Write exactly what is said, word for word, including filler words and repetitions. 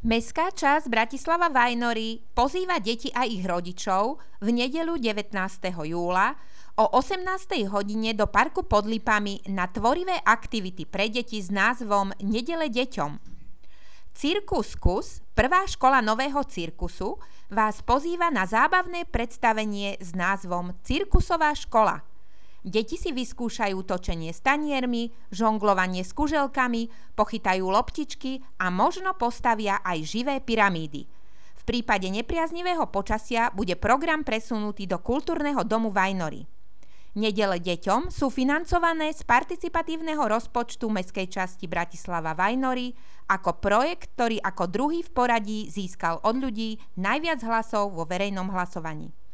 Mestská časť Bratislava Vajnory pozýva deti a ich rodičov v nedeľu devätnásteho júla o osemnástej hodine do parku pod Lipami na tvorivé aktivity pre deti s názvom Nedele deťom. Cirkus Kus, prvá škola nového cirkusu, vás pozýva na zábavné predstavenie s názvom Cirkusová škola. Deti si vyskúšajú točenie s taniermi, žonglovanie s kuželkami, pochytajú loptičky a možno postavia aj živé pyramídy. V prípade nepriaznivého počasia bude program presunutý do kultúrneho domu Vajnory. Nedele deťom sú financované z participatívneho rozpočtu Mestskej časti Bratislava Vajnory ako projekt, ktorý ako druhý v poradí získal od ľudí najviac hlasov vo verejnom hlasovaní.